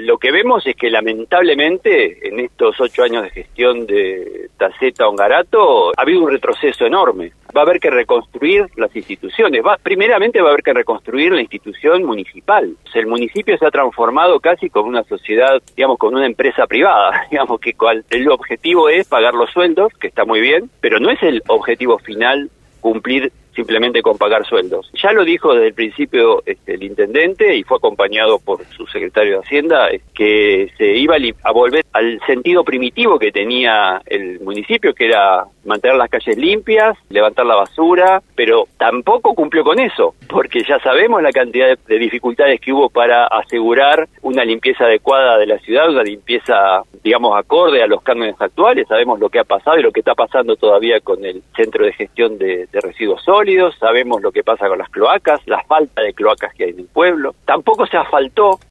Lo que vemos es que lamentablemente en estos 8 años de gestión de Taceta Ongarato ha habido un retroceso enorme. Va a haber que reconstruir las instituciones. Primeramente va a haber que reconstruir la institución municipal. O sea, el municipio se ha transformado casi como una sociedad, digamos, con una empresa privada, digamos que el objetivo es pagar los sueldos, que está muy bien, pero no es el objetivo final cumplir simplemente con pagar sueldos. Ya lo dijo desde el principio el intendente y fue acompañado por su secretario de Hacienda, que se iba a volver al sentido primitivo que tenía el municipio, que era mantener las calles limpias, levantar la basura, pero tampoco cumplió con eso, porque ya sabemos la cantidad de dificultades que hubo para asegurar una limpieza adecuada de la ciudad, una limpieza, digamos, acorde a los cánones actuales. Sabemos lo que ha pasado y lo que está pasando todavía con el centro de gestión de residuos sólidos, sabemos lo que pasa con las cloacas, la falta de cloacas que hay en el pueblo. Tampoco se asfaltó